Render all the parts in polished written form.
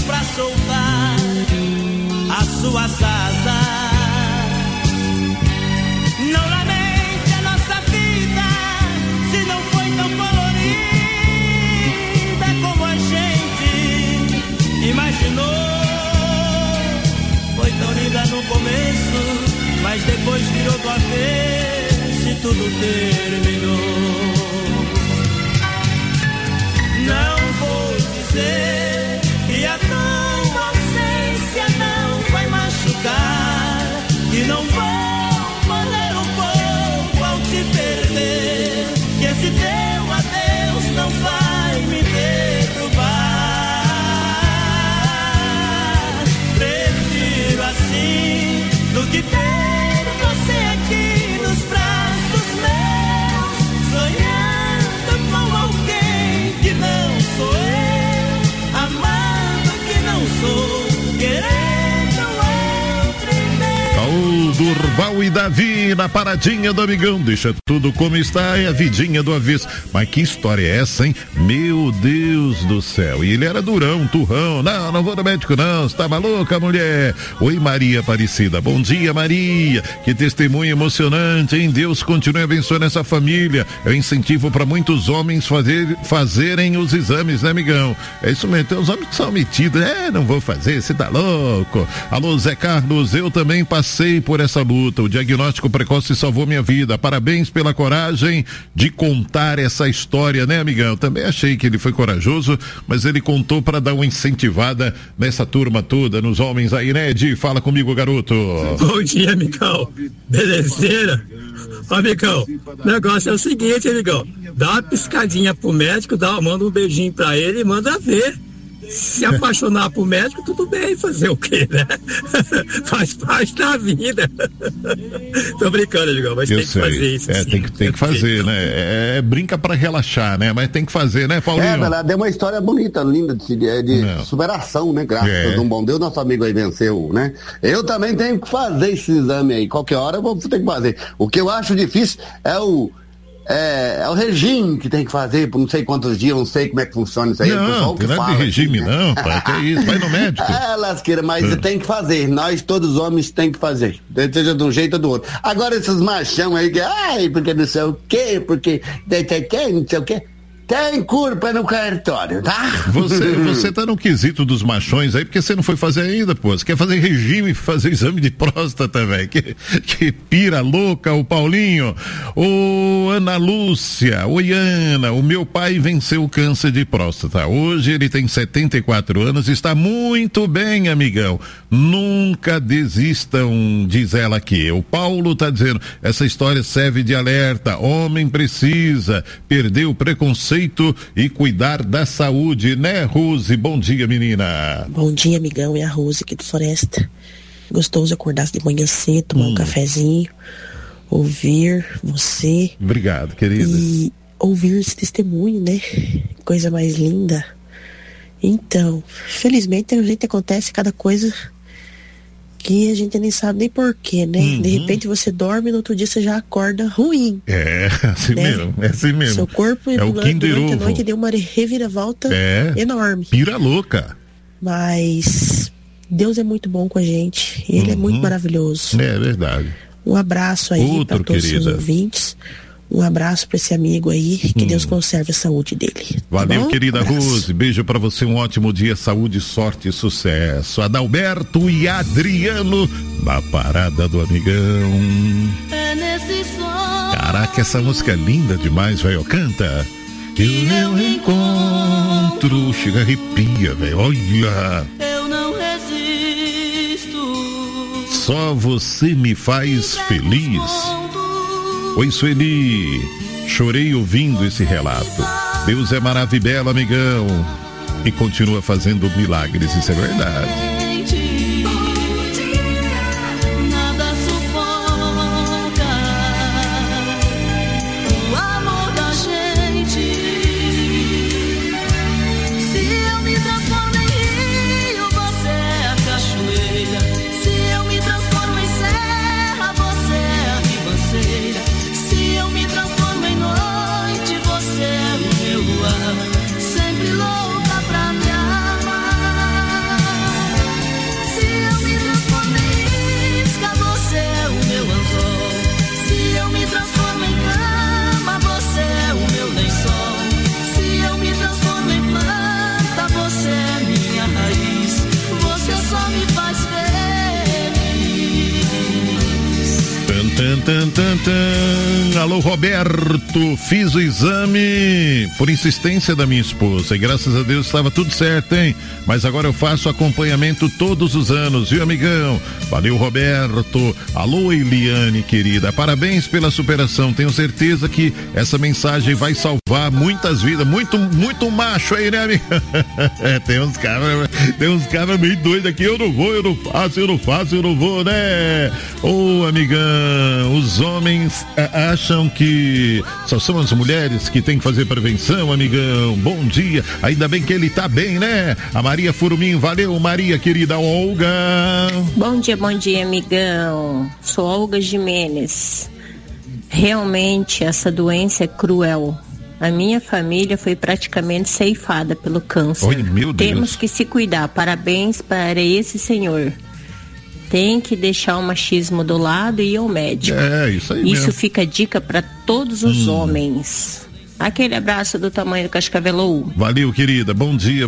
pra soltar as suas asas. Não lamente a nossa vida se não foi tão colorida como a gente imaginou. Foi tão linda no começo, mas depois virou do avesso e tudo terminou. Não vou dizer que a tua ausência não vai machucar, que não vou morrer um pouco ao te perder, que esse teu adeus não vai me derrubar. Prefiro assim do que ter você aqui nos braços meus, sonhando com alguém que não sou eu, amando que não sou, querendo outro meu. Ao Durval e Davi na paradinha do amigão, deixa tudo como está, é a vidinha do avesso. Mas que história é essa, hein? Meu Deus do céu. E ele era durão, turrão. Não vou no médico não, você tá maluca, mulher? Oi, Maria Aparecida. Bom dia, Maria. Que testemunho emocionante, hein? Deus continue abençoando essa família. É um incentivo para muitos homens fazerem os exames, né, amigão? É isso mesmo, tem uns homens que são metidos. Não vou fazer, você tá louco. Alô, Zé Carlos, eu também passei por essa luta. O diagnóstico precoce salvou minha vida. Parabéns pela coragem de contar essa história, né, amigão? Eu também achei que ele foi corajoso, mas ele contou para dar uma incentivada nessa turma toda, nos homens aí, né, Edi? Fala comigo, garoto. Bom dia, amigão. Belezeira? Ô, amigão, o negócio é o seguinte, amigão. Dá uma piscadinha pro médico, manda um beijinho pra ele e manda ver. Se apaixonar por médico, tudo bem, fazer o quê, né? Faz parte da vida. Tô brincando, amigão, mas tem que fazer isso. Tem que fazer, né? Brinca pra relaxar, né? Mas tem que fazer, né, Paulinho? Ela deu uma história bonita, linda de superação, né? Graças a um bom Deus, nosso amigo aí venceu, né? Eu também tenho que fazer esse exame aí. Qualquer hora eu vou ter que fazer. O que eu acho difícil é o regime que tem que fazer por não sei quantos dias, não sei como é que funciona isso aí. Não, não é de regime aqui, né? Não, pai, que é isso, vai no médico. Lasqueira, mas tem que fazer, nós todos homens tem que fazer, seja de um jeito ou do outro. Agora esses machão aí, porque não sei o quê, porque não sei o quê, tem culpa no cartório, tá? Você tá no quesito dos machões aí, porque você não foi fazer ainda, pô. Você quer fazer regime, fazer exame de próstata, velho. Que pira louca, o Paulinho. Ô, Ana Lúcia. Oi, Ana. O meu pai venceu o câncer de próstata. Hoje ele tem 74 anos e está muito bem, amigão. Nunca desistam, diz ela aqui. O Paulo tá dizendo, essa história serve de alerta. Homem precisa perder o preconceito e cuidar da saúde, né, Rose? Bom dia, menina. Bom dia, amigão, é a Rose aqui do Floresta. Gostoso acordar de manhã cedo, tomar um cafezinho, ouvir você. Obrigado, querida. E ouvir esse testemunho, né? Coisa mais linda. Então, felizmente, a gente acontece cada coisa que a gente nem sabe nem porquê, né? De repente você dorme e no outro dia você já acorda ruim. É assim mesmo. Seu corpo durante a noite deu uma reviravolta enorme. Pira louca. Mas Deus é muito bom com a gente. Ele é muito maravilhoso. É verdade. Um abraço aí para todos os ouvintes. Um abraço para esse amigo aí, que Deus conserve a saúde dele. Valeu, querida Rose. Beijo para você, um ótimo dia, saúde, sorte e sucesso. Adalberto e Adriano na parada do amigão. Caraca, essa música é linda demais, velho. Canta. E o meu encontro chega, arrepia, velho. Olha. Eu não resisto. Só você me faz feliz. Oi, Sueli, chorei ouvindo esse relato. Deus é maravilhoso, amigão, e continua fazendo milagres, isso é verdade. Alô, Roberto, fiz o exame por insistência da minha esposa e graças a Deus estava tudo certo, hein? Mas agora eu faço acompanhamento todos os anos, viu, amigão? Valeu, Roberto. Alô, Eliane, querida, parabéns pela superação, tenho certeza que essa mensagem vai salvar muitas vidas, muito macho aí, né, amigo? Tem uns cabras meio doidos aqui, eu não vou, eu não faço, eu não vou, né? Ô, amigão, os homens acham que só são as mulheres que tem que fazer prevenção, amigão. Bom dia, ainda bem que ele tá bem, né? A Maria Furumim, valeu, Maria, querida. Olga. Bom dia, amigão. Sou Olga Jimenez. Realmente, essa doença é cruel. A minha família foi praticamente ceifada pelo câncer. Oi, meu Deus. Temos que se cuidar. Parabéns para esse senhor. Tem que deixar o machismo do lado e ir ao médico. É, isso aí Isso mesmo. fica dica para todos os homens. Aquele abraço do tamanho do Cascavelou. Valeu, querida. Bom dia.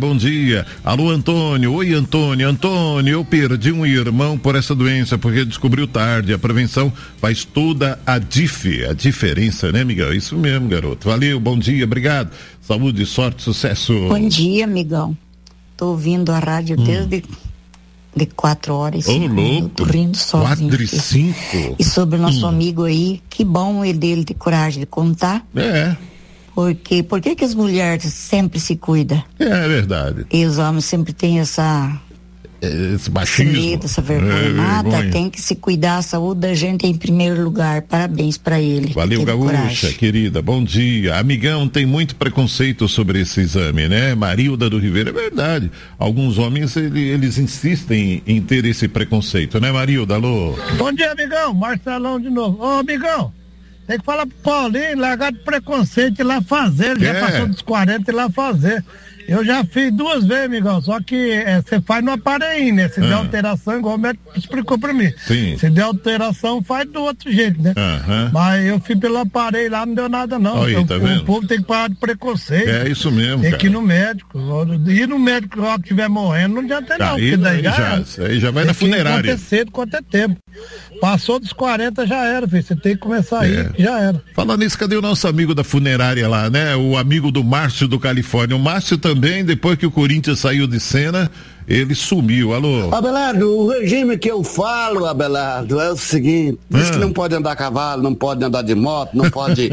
Alô, Antônio. Oi, Antônio. Antônio, eu perdi um irmão por essa doença, porque descobriu tarde. A prevenção faz toda a diferença, né, Miguel? Isso mesmo, garoto. Valeu, bom dia, obrigado. Saúde, sorte, sucesso. Bom dia, amigão. Tô ouvindo a rádio desde de 4 horas. Ô, louco. Rindo sozinho. 4 e 5. E sobre o nosso amigo aí, que bom dele ter coragem de contar. É. Porque por que as mulheres sempre se cuidam? É verdade. E os homens sempre têm esse machismo. medo, essa vergonha. Nada, tem que se cuidar. A saúde da gente é em primeiro lugar. Parabéns pra ele. Valeu, Gaúcha, querida, bom dia. Amigão, tem muito preconceito sobre esse exame, né? Marilda do Ribeiro, é verdade. Alguns homens, eles insistem em ter esse preconceito, né, Marilda? Alô? Bom dia, amigão. Marcelão de novo. Ô, amigão, tem que falar pro Paulinho, largar de preconceito e ir lá fazer. Ele já passou dos 40 e ir lá fazer. Eu já fiz 2 vezes, amigão, só que você faz no aparelho, né? Se der alteração, igual o médico explicou pra mim. Sim. Se der alteração, faz do outro jeito, né? Mas eu fui pelo aparelho lá, não deu nada não. Aí, tá vendo? O povo tem que parar de preconceito. É isso mesmo, tem cara. que ir no médico. Ir no médico quando estiver morrendo, não adianta não. Porque daí já vai na funerária. Tem que cedo quanto é tempo. Passou dos 40 já era, filho. Você tem que começar aí, já era. Falando nisso, cadê o nosso amigo da funerária lá, né? O amigo do Márcio do Califórnia. O Márcio também, depois que o Corinthians saiu de cena, ele sumiu. Alô? Abelardo, o regime que eu falo, Abelardo, é o seguinte: diz que não pode andar a cavalo, não pode andar de moto, não pode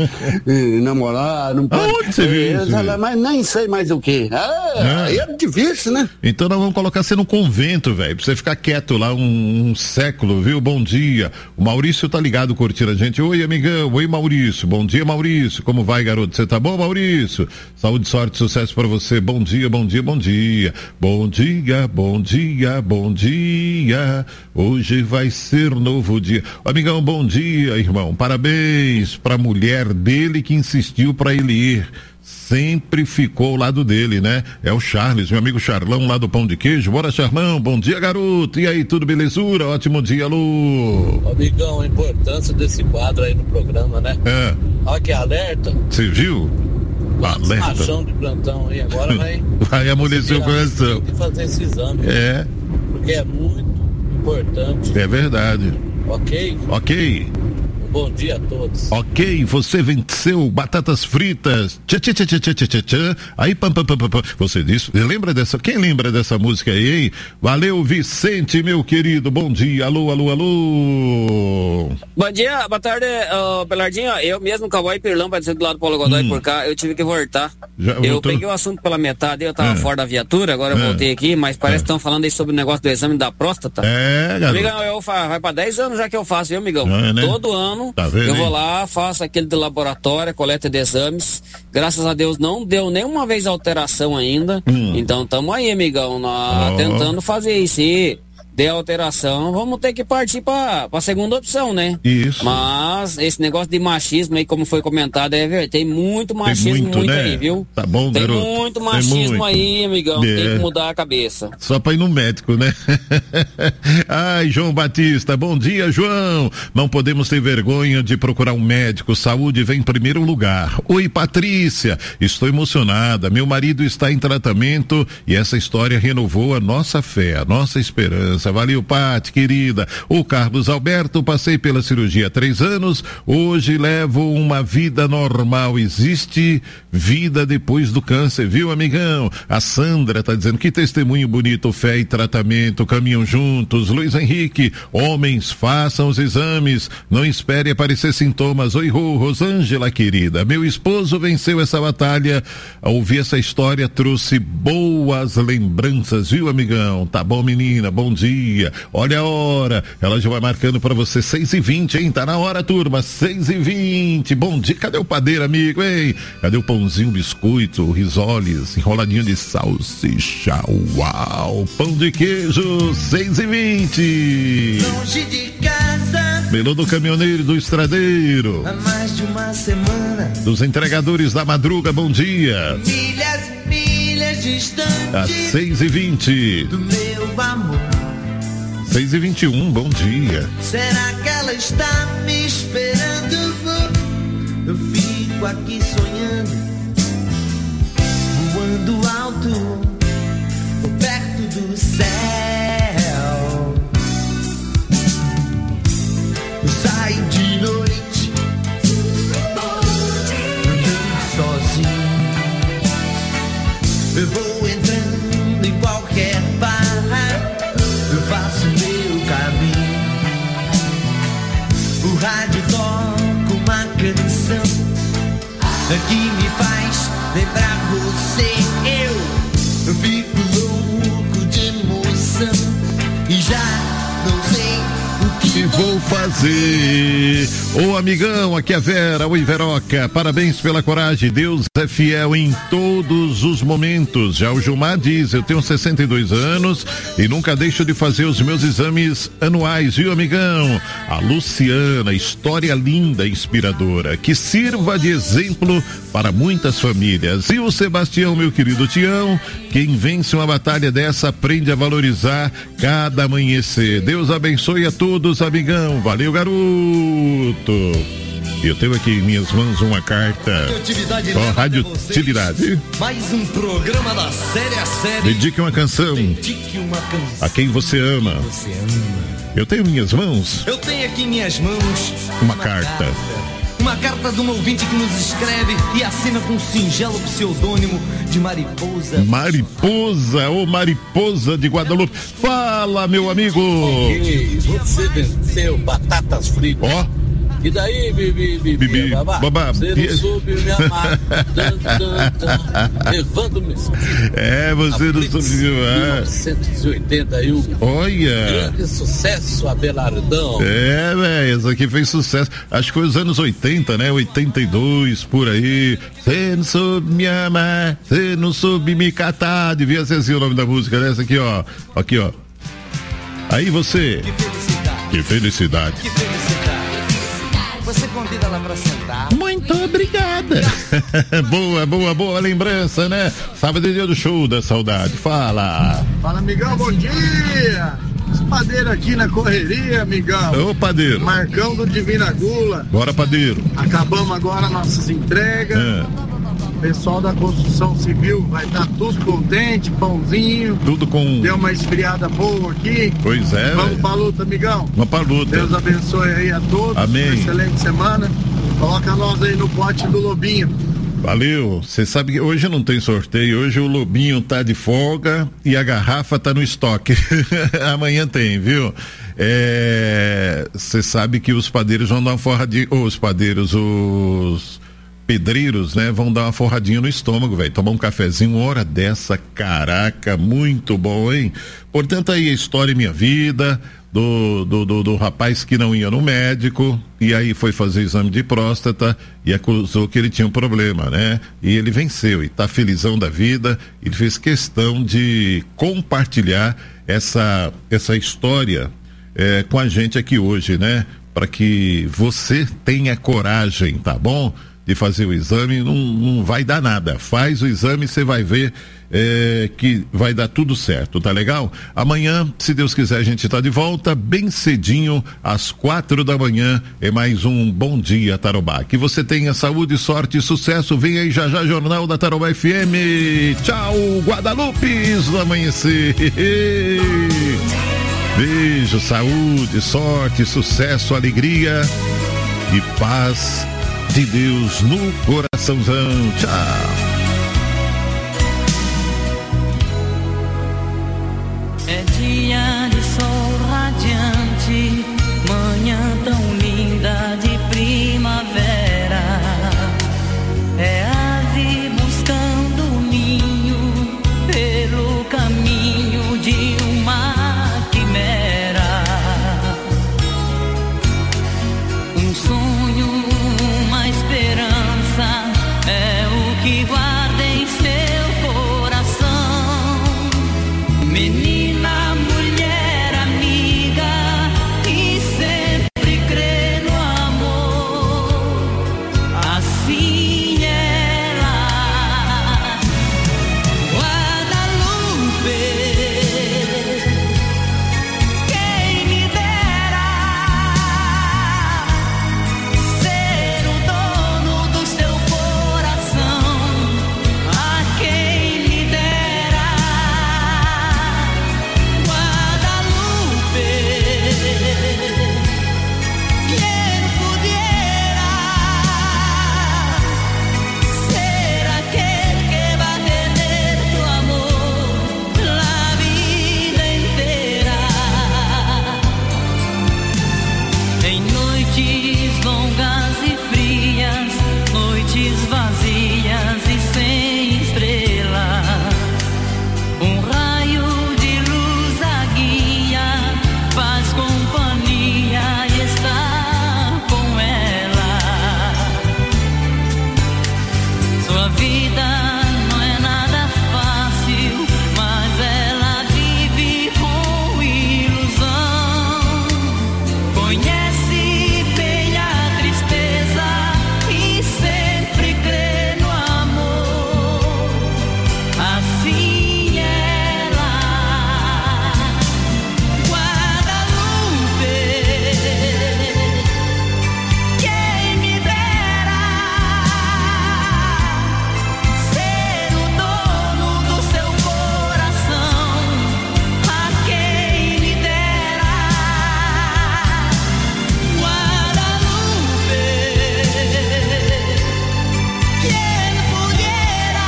namorar, não pode. Aonde você viu isso? Mas nem sei mais o que. Aí é difícil, né? Então nós vamos colocar você no convento, velho, pra você ficar quieto lá um século, viu? Bom dia. O Maurício tá ligado curtindo a gente. Oi, amigão. Oi, Maurício. Bom dia, Maurício. Como vai, garoto? Você tá bom, Maurício? Saúde, sorte, sucesso pra você. Bom dia, bom dia, bom dia. Bom dia. Bom dia, bom dia, hoje vai ser um novo dia. Amigão, bom dia, irmão, parabéns pra mulher dele que insistiu pra ele ir, sempre ficou ao lado dele, né? É o Charles, meu amigo Charlão lá do Pão de Queijo. Bora, Charlão, bom dia, garoto, e aí, tudo belezura? Ótimo dia, alô. Amigão, a importância desse quadro aí no programa, né? Olha que alerta. Você viu? Alerta. Machão de plantão aí, agora vai amolecer o coração. Tem que fazer esse exame. Porque é muito importante. É verdade. Ok. Bom dia a todos. Ok, você venceu batatas fritas. Tchá, tchá, tchá, tchá, tchá, tchá. Aí, pam. Você disse, lembra dessa? Quem lembra dessa música aí, hein? Valeu, Vicente, meu querido. Bom dia. Alô. Bom dia, boa tarde, Belardinho. Eu mesmo, Cowboy Pirlão, para dizer do lado do Paulo Godoy por cá, eu tive que voltar. Eu peguei o assunto pela metade, eu tava fora da viatura, agora eu voltei aqui, mas parece que estão falando aí sobre o negócio do exame da próstata. Garoto. Amigão, vai pra 10 anos já que eu faço, viu, amigão? Né? Todo ano. Tá vendo, eu vou lá, faço aquele de laboratório, coleta de exames. Graças a Deus não deu nenhuma vez alteração ainda. Então tamo aí, amigão, tentando fazer isso. E der alteração, vamos ter que partir pra segunda opção, né? Isso. Mas esse negócio de machismo aí, como foi comentado, tem muito machismo, muito né? aí, viu? Tá bom, tem garoto. Muito machismo aí, amigão. Tem que mudar a cabeça. Só pra ir no médico, né? Ai, João Batista, bom dia, João. Não podemos ter vergonha de procurar um médico. Saúde vem em primeiro lugar. Oi, Patrícia, estou emocionada. Meu marido está em tratamento e essa história renovou a nossa fé, a nossa esperança. lembrança. Valeu, Pati, querida. O Carlos Alberto, passei pela cirurgia há 3 anos, hoje levo uma vida normal. Existe vida depois do câncer, viu, amigão? A Sandra tá dizendo que testemunho bonito, fé e tratamento, caminham juntos. Luiz Henrique, homens, façam os exames, não espere aparecer sintomas. Oi, Rosângela, querida, meu esposo venceu essa batalha, ouvir essa história trouxe boas lembranças, viu, amigão? Tá bom, menina, bom dia. Olha a hora, ela já vai marcando pra você 6h20, hein? Tá na hora, turma, 6h20. Bom dia, cadê o padeiro, amigo, hein? Cadê o pãozinho, biscoito, risoles, enroladinho de salsicha, uau, pão de queijo, 6h20. Longe de casa, Melô do caminhoneiro do estradeiro, há mais de uma semana, dos entregadores da madruga, bom dia. Milhas e milhas distante, às 6h20 do meu amor. 6h21, bom dia. Será que ela está me esperando? Eu fico aqui sonhando, voando alto, perto do céu. Eu saio de noite, andando sozinho. Eu vou entrando em qualquer bar, eu faço meu caminho. O rádio toca uma canção que me faz lembrar você. Eu fico louco de emoção e já não sei o que vou fazer. Ô amigão, aqui é a Vera, oi Veroca, parabéns pela coragem, Deus é fiel em todos os momentos. Já o Gilmar diz, eu tenho 62 anos e nunca deixo de fazer os meus exames anuais, viu, amigão? A Luciana, história linda, inspiradora, que sirva de exemplo para muitas famílias. E o Sebastião, meu querido Tião, quem vence uma batalha dessa aprende a valorizar cada amanhecer. Deus abençoe a todos, amigão. Valeu, garoto. Eu tenho aqui em minhas mãos uma carta. Radioatividade. Mais um programa da série a série. Dedique uma canção. A quem você ama. Eu tenho em minhas mãos. Eu tenho aqui em minhas mãos uma carta. Uma carta de um ouvinte que nos escreve e assina com um singelo pseudônimo de Mariposa. Mariposa, ô Mariposa de Guadalupe. Fala, meu amigo. Ok, você venceu batatas fritas. Ó. E daí, Bibi, babá, você não soube me amar. Levando Mesquita. É, você não soube me amar. 1981. Olha. Grande sucesso, Abelardão. É, velho, essa aqui fez sucesso. Acho que foi os anos 80, né? 82, por aí. Você não soube me amar, você não soube me catar. Devia ser assim o nome da música, né? Essa aqui, ó. Aqui, ó. Aí você. Que felicidade. Que felicidade. Você convida ela pra sentar. Muito obrigada. boa lembrança, né? Sábado é dia do show da saudade. Fala, amigão, bom dia. Os padeiros aqui na correria, amigão. Ô, padeiro. Marcão do Divina Gula. Bora, padeiro. Acabamos agora nossas entregas. O pessoal da construção civil vai estar tudo contente, pãozinho. Tudo com... Deu uma esfriada boa aqui. Pois é. Vamos pra luta, amigão. Vamos pra luta. Deus abençoe aí a todos. Amém. Uma excelente semana. Coloca nós aí no pote do Lobinho. Valeu. Você sabe que hoje não tem sorteio. Hoje o Lobinho tá de folga e a garrafa tá no estoque. Amanhã tem, viu? Você sabe que os padeiros vão dar uma forradinha. Os pedreiros, né, vão dar uma forradinha no estômago, velho. Tomar um cafezinho, uma hora dessa, caraca, muito bom, hein? Portanto, aí a história Minha Vida, do rapaz que não ia no médico, e aí foi fazer exame de próstata e acusou que ele tinha um problema, né? E ele venceu e tá felizão da vida. Ele fez questão de compartilhar essa história com a gente aqui hoje, né? Para que você tenha coragem, tá bom? De fazer o exame, não vai dar nada. Faz o exame, você vai ver que vai dar tudo certo, tá legal? Amanhã, se Deus quiser, a gente tá de volta bem cedinho, às 4h. É mais um Bom Dia Tarobá. Que você tenha saúde, sorte e sucesso. Vem aí já Jornal da Tarobá FM. Tchau, Guadalupe do Amanhecer. Beijo, saúde, sorte, sucesso, alegria e paz de Deus no coraçãozão. Tchau. É dia de sol radiante, manhã tão linda de primavera. É ave buscando o ninho pelo caminho de uma quimera. Um sonho, uma esperança é o que guarda em seu coração. Menina, mulher, amiga, e sempre crê no amor. Assim ela, Guadalupe, quem me dera ser o dono do seu coração. A quem me dera, Guadalupe, quem pudiera ser aquel que va a tener tu amor la vida entera. Em noites longas e frias, noites vazias e sem estrelas, um raio de luz a guia, faz companhia e está com ela. Sua vida não é nada fácil, mas ela vive com ilusão. Conhece bem a tristeza e sempre crê no amor. Assim ela, Guadalupe, quem me dera ser o dono do seu coração. A quem me dera, Guadalupe, quem pudiera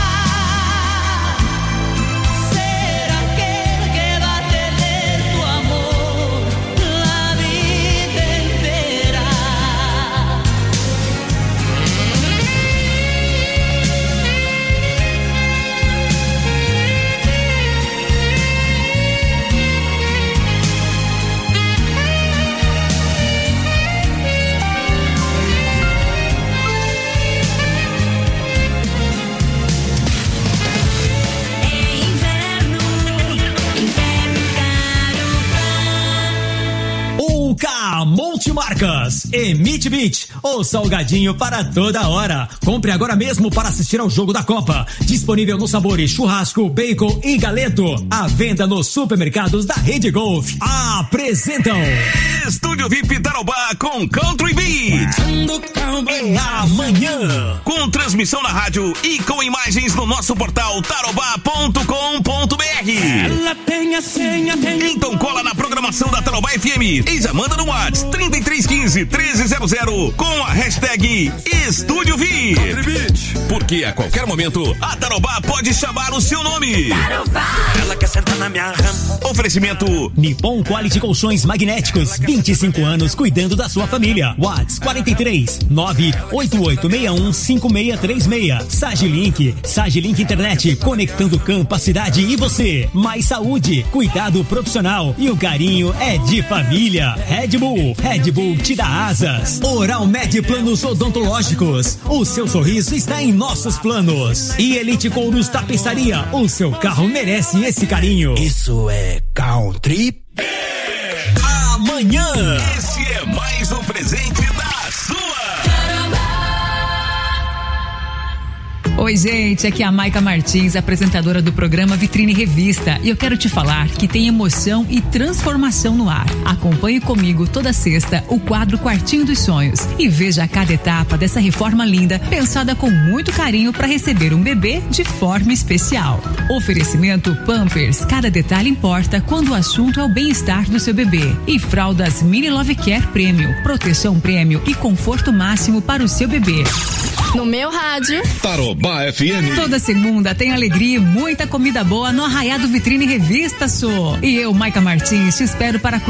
ser aquel que va a tener tu amor la vida entera. Uca Multimarcas, Emite Beat, o salgadinho para toda hora. Compre agora mesmo para assistir ao jogo da Copa. Disponível nos sabores churrasco, bacon e galeto. À venda nos supermercados da Rede Golf. Apresentam Estúdio VIP Tarobá com Country Beat. É amanhã. Com transmissão na rádio e com imagens no nosso portal tarobá.com.br. Ela tem a senha, Então cola na programação da Tarobá FM e já manda no WhatsApp 3315-1300 com a hashtag Estúdio VIP. Porque a qualquer momento a Tarobá pode chamar o seu nome. Tarobá. Ela quer sentar na minha rama. Oferecimento Nippon Quality Colchões Magnéticos, 25 anos cuidando da sua família. WhatsApp 43 98861 5636. Sagilink Internet, conectando campo, a cidade e você. Mais saúde, cuidado profissional e o carinho é de família. Red Bull te dá asas. Oral Med Planos Odontológicos, o seu sorriso está em nossos planos. E Elite Couros Tapeçaria, o seu carro merece esse carinho. Isso é Country. Amanhã. Esse é mais um presente da sua. Oi, gente, aqui é a Maica Martins, apresentadora do programa Vitrine Revista, e eu quero te falar que tem emoção e transformação no ar. Acompanhe comigo toda sexta o quadro Quartinho dos Sonhos e veja cada etapa dessa reforma linda, pensada com muito carinho para receber um bebê de forma especial. Oferecimento Pampers, cada detalhe importa quando o assunto é o bem-estar do seu bebê. E fraldas Mini Love Care Premium, proteção prêmio e conforto máximo para o seu bebê. No meu rádio, Tarobá FM. Toda segunda tem alegria e muita comida boa no Arraiado Vitrine Revista, E eu, Maica Martins, te espero para